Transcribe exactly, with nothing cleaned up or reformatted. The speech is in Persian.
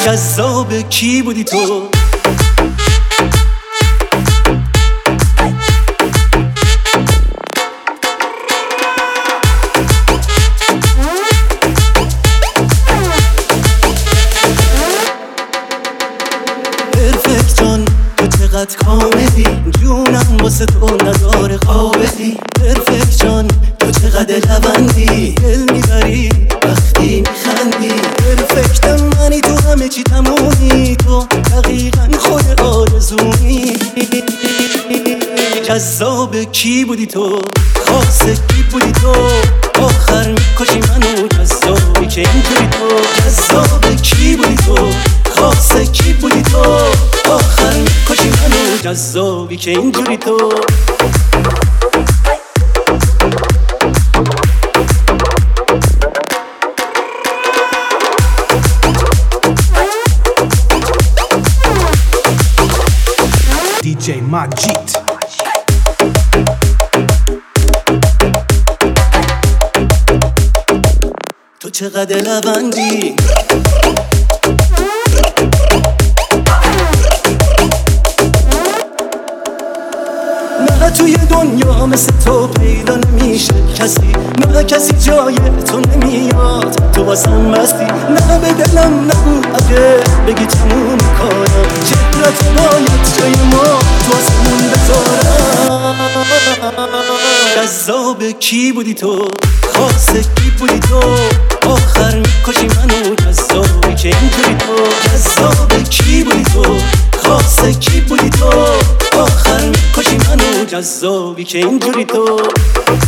جذاب کی بودی تو؟ پرفکت جان تو چقدر کاملی، جونم واسه تو نداره قابلی. پرفکت جان تو چقدر لبندی، دل میبری وقتی میخندی. پرفکت منی تو همه چی تمومی، تو دقیقا خود آرزومی. جذاب کی بودی تو؟ خاص کی بودی تو؟ آخر میکشی منو جذابی که اینطوری تو. جذاب کی بودی تو؟ خاص کی بودی تو؟ آخر میکشی منو جذابی که اینطوری تو. دی جی ماجید تو چقدر لبندی، نه توی دنیا مثل تو پیدا نمیشه کسی، نه کسی جای تو نمیاد، تو واسم بستی. نه به دلم نگو اگه بگی تموم کارم، چهرت باید جای ما تو آسمون بذارم. جذاب کی بودی تو؟ خاص کی بودی تو؟ آخر میکشی منو جذابی که اینطوری تو. جذاب کی بودی تو؟ خاص کی بودی تو؟ آخر میکشی منو جذابی که اینطوری تو.